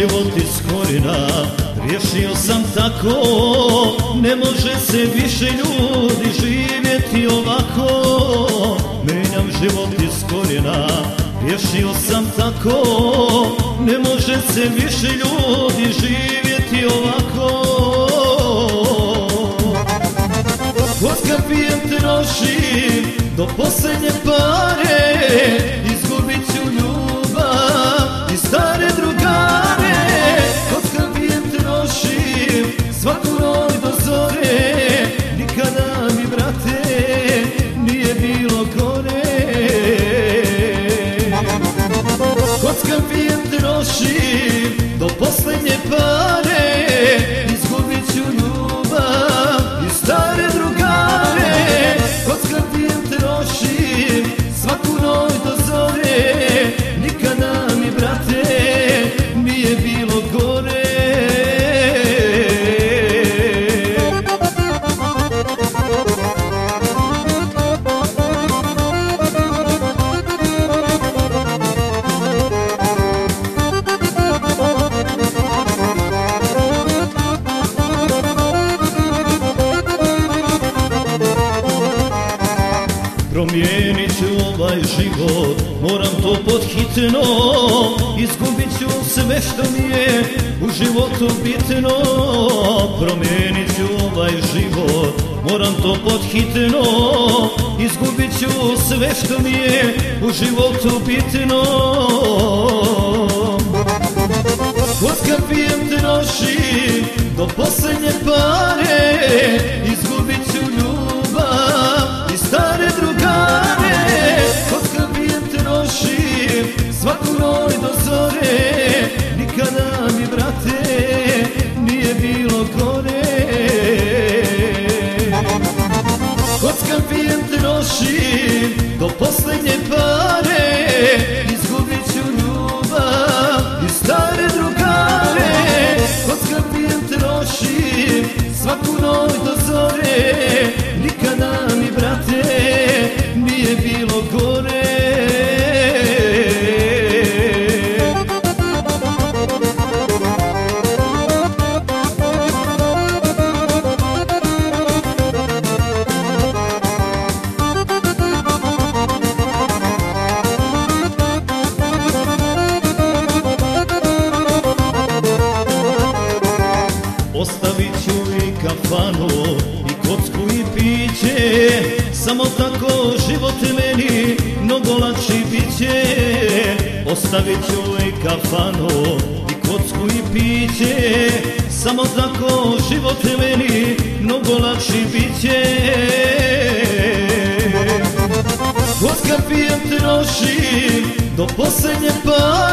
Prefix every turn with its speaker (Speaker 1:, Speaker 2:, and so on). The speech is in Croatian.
Speaker 1: život iz korijena, riješio sam tako. Ne može se više ljudi živjeti ovako. Menjam život iz korijena, riješio sam tako. Ne može se više ljudi živjeti ovako. Kockam, pijem, trošim do posljednje pare, izgubit ću ljubav i stare drugare. Kockam, pijem, trošim svaku noć do zore, nikada mi, brate, nije bilo gore. Kockam, pijem, trošim do posljednje pare, izgubit ću ljubav i stare drugare. Kockam, pijem, trošim svaku noć do zore, nikada mi, brate, nije bilo gore. Promijenit ću ovaj život, moram to podhitno. Izgubit ću sve što mi je u životu bitno. Promijenit ću ovaj život, moram to podhitno. Izgubit ću sve što mi je u životu bitno. Kockam, pijem, trošim do posljednje pare, izgubit ću ljubav i stare drugare. Kockam, pijem, trošim svaku noć do zore, nikada mi, brate, nije bilo gore. Kockam, pijem, trošim do posljednje pare, izgubit ću ljubav i stare drugare. Kockam, pijem, trošim svaku noć do zore, nikada mi, brate, nije bilo gore. Ostavit ću i kafanu, i kocku i piće, samo tako život meni mnogo lakši biće. Ostavit ću i kafanu, i kocku i piće, samo tako život meni mnogo lakši biće. Kockam, pijem, trošim do posljednje pare,